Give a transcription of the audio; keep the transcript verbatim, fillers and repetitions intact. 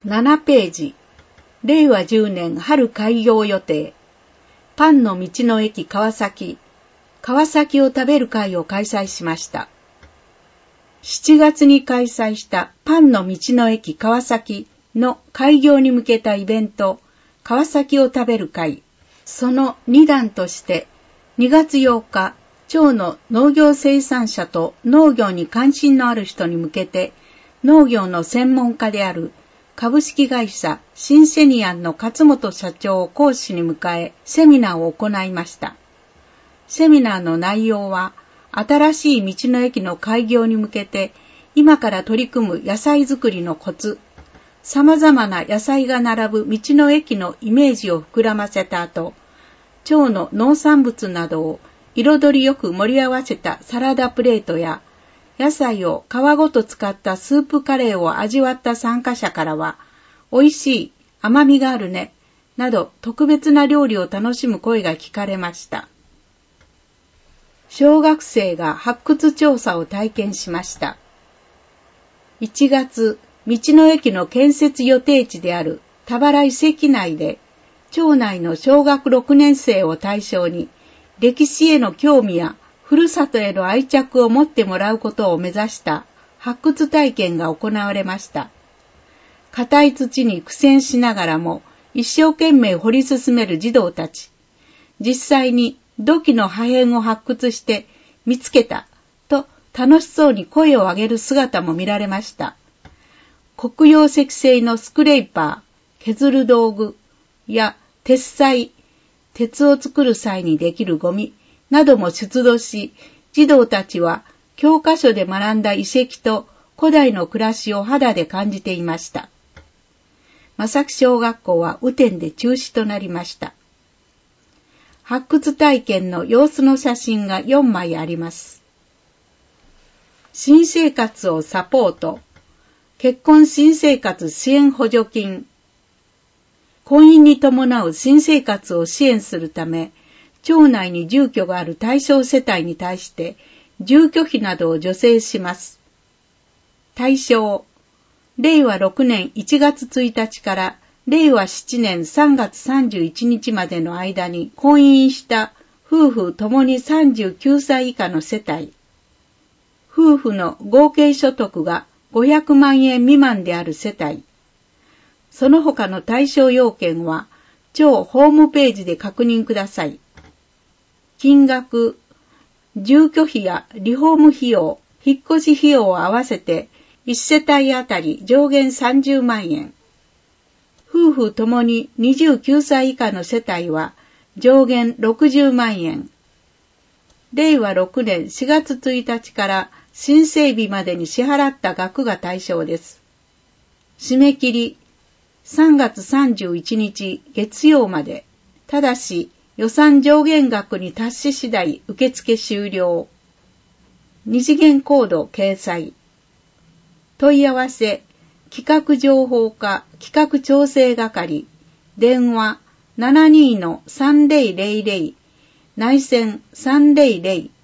ななページ、れいわじゅうねん春開業予定、パンの道の駅川崎、川崎を食べる会を開催しました。しちがつに開催したパンの道の駅川崎の開業に向けたイベント、川崎を食べる会、そのにだんとしてにがつようか、町の農業生産者と農業に関心のある人に向けて、農業の専門家である株式会社シンセニアンの勝本社長を講師に迎え、セミナーを行いました。セミナーの内容は、新しい道の駅の開業に向けて、今から取り組む野菜作りのコツ、様々な野菜が並ぶ道の駅のイメージを膨らませた後、町の農産物などを彩りよく盛り合わせたサラダプレートや、野菜を皮ごと使ったスープカレーを味わった参加者からは、美味しい、甘みがあるね、など特別な料理を楽しむ声が聞かれました。小学生が発掘調査を体験しました。いちがつ、道の駅の建設予定地である田原遺跡内で、町内の小学ろくねん生を対象に、歴史への興味やふるさとへの愛着を持ってもらうことを目指した発掘体験が行われました。硬い土に苦戦しながらも一生懸命掘り進める児童たち。実際に土器の破片を発掘して見つけたと楽しそうに声を上げる姿も見られました。黒曜石製のスクレーパー、削る道具や鉄裁、鉄を作る際にできるゴミなども出土し、児童たちは教科書で学んだ遺跡と古代の暮らしを肌で感じていました。正木小学校は雨天で中止となりました。発掘体験の様子の写真がよんまいあります。新生活をサポート、結婚新生活支援補助金。婚姻に伴う新生活を支援するため、町内に住居がある対象世帯に対して住居費などを助成します。対象、れいわろくねんいちがつついたちかられいわしちねんさんがつさんじゅういちにちまでの間に婚姻した夫婦ともにさんじゅうきゅうさい以下の世帯、夫婦の合計所得がごひゃくまんえん未満である世帯、その他の対象要件は町ホームページで確認ください。金額、住居費やリフォーム費用、引っ越し費用を合わせていちせたいあたり上限さんじゅうまんえん。夫婦ともににじゅうきゅうさい以下の世帯は上限ろくじゅうまんえん。れいわろくねんしがつついたちから申請日までに支払った額が対象です。締め切り、さんがつさんじゅういちにち月曜まで。ただし、予算上限額に達し次第受付終了。二次元コード掲載。問い合わせ、企画情報課企画調整係、電話 ななにーのさんぜろぜろぜろ、内線さんぜろぜろ